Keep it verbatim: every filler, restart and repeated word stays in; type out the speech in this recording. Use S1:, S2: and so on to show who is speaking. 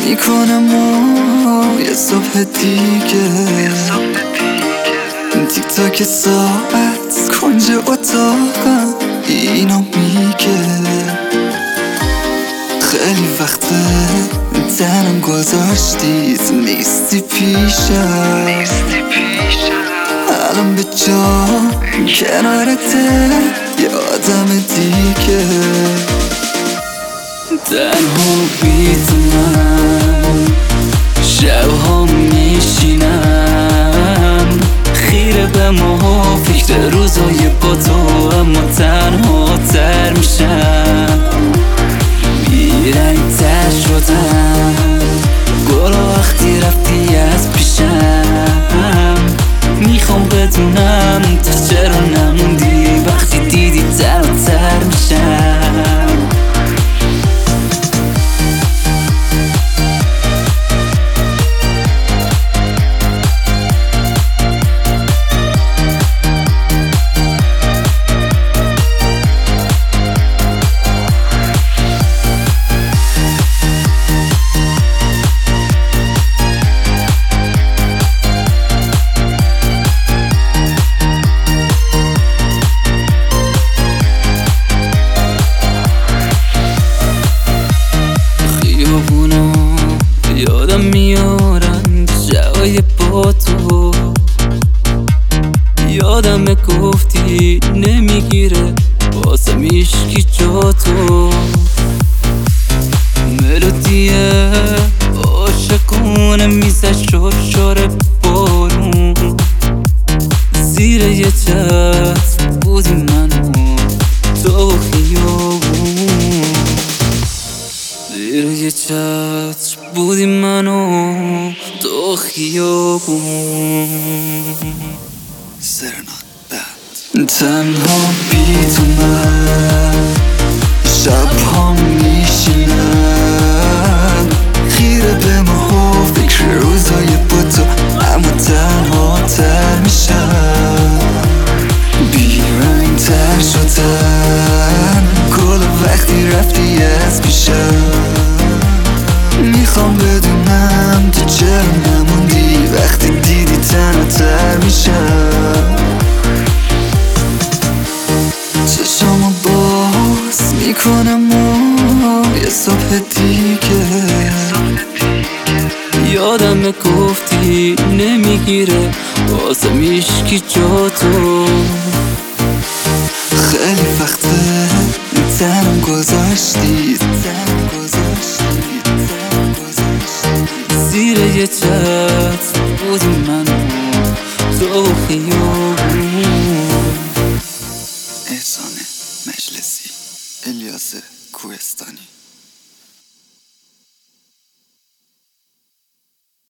S1: میکنم و یه صبح دیگه تیک تاک ساعت کنج اتاقم اینو میگه خیلی وقته تنم گذاشتید نیستی پیشم الان به جا کنارته یه آدم دیگه
S2: تنها بیتونم شبها میشینم خیره به ماها فکر روزای با تو اما تنها تر میشم بیرنگ تر شدم گلا وقتی رفتی از پیشم میخوام بدونم تو چرا نموندی وقتی دیدی تنها تر میشم یادم میارن شبای با تو یادم گفتی نمیگیره واسه میشکی جا تو ملودی عاشقونه میزد شور شور بارون زیر یه چتر بودی منو تو خیابون زیر یه چتر بودی منو تو خیابون
S1: سرنات تنها بی تو من شبها میشینم خیره به ماها فکر روزای با تو اما تنها تر میشم بیرنگ تر شدن گل وقتی رفتی از پیشم میخوام بدونم تو چرا نموندی وقتی دیدی تنها تر میشم چشامو باز میکنم و یه صبح دیگه
S2: یادم گفتی نمیگیره واسه میشکی جا تو
S1: خیلی وقته تنم گذاشتی تنم گذاشتی
S2: زیر یه چتر بودی منو تو خیابون
S1: احسان مجلسی الیاس کوهستانی